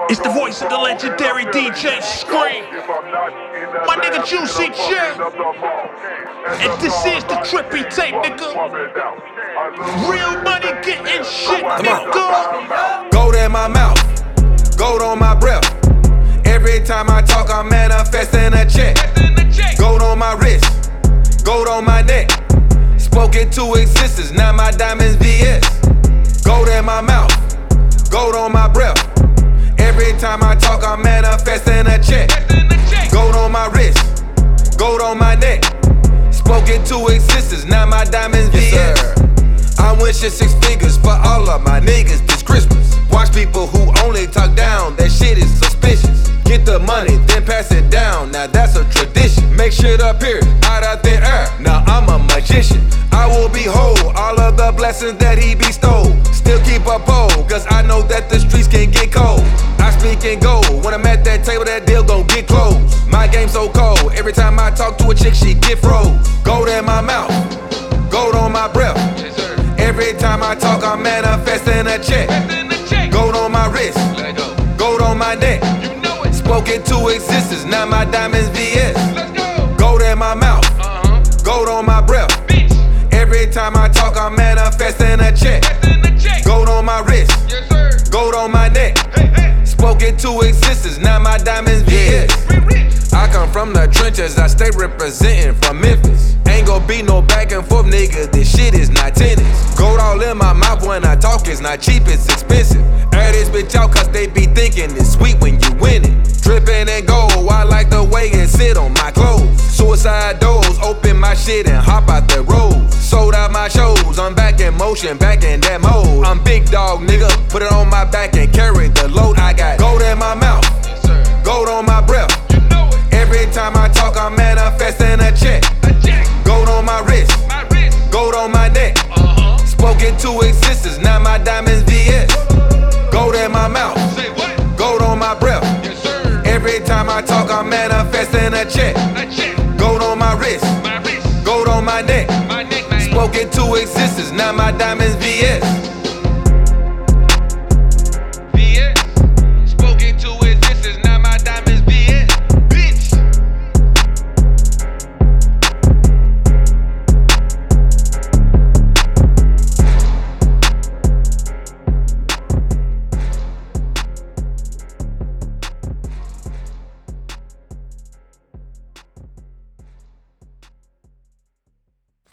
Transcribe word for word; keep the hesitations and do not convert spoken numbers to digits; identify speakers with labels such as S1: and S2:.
S1: It's the voice of the legendary D J Scream. My nigga Juicy J. And this is the Trippy Tape, nigga. Real money getting shit, nigga.
S2: Gold in my mouth, gold on my breath. Every time I talk, I'm manifesting a check. Gold on my wrist, gold on my neck. Spoke into existence, now my diamonds V S. Gold in my mouth, gold on my breath. Every time I talk, I'm manifesting a check. Gold on my wrist, gold on my neck. Spoke into existence, now my diamonds V S. I'm wishing six figures for all of my niggas this Christmas. Watch people who only talk down, that shit is suspicious. Get the money, then pass it down, now that's a tradition. Make shit appear out of thin air, now I'm a magician. I will behold all of the blessings that he bestowed. Still keep a pole, cause I know that the streets can get cold. I speak in gold, when I'm at that table, that deal gon' get closed. My game so cold, every time I talk to a chick, she get froze. Gold in my mouth, gold on my breath. Every time I talk, I'm manifesting a check. Gold on my wrist, gold on my neck. Spoke into existence, now my diamonds V S. Gold in my mouth, gold on my breath. Every time I talk, I'm manifesting a check. Gold on my wrist, gold on my neck. Spoke into existence, now my diamonds V S. I come from the trenches, I stay representing from Memphis. Ain't gon' be no back and forth, nigga, this shit is not tennis. Gold all in my mouth when I talk, it's not cheap, it's expensive. Air this bitch out cause they be thinking it's sweet when you win it. Drippin' in gold, I like the way it sit on my clothes. Suicide doors, open my shit and hop out the road. Sold out my shows, I'm back in motion, back in that mode. I'm big dog, nigga, put it on my back and carry the load. I got gold in my mouth, gold on my breath. Every time I talk, I'm manifesting a check. Gold on my wrist, gold on my neck. Spoke into existence, now my diamonds V S. Gold in my mouth, gold on my breath. Every time I talk, I'm manifesting a check. Gold on my wrist, gold on my neck. Spoke into existence, now my diamonds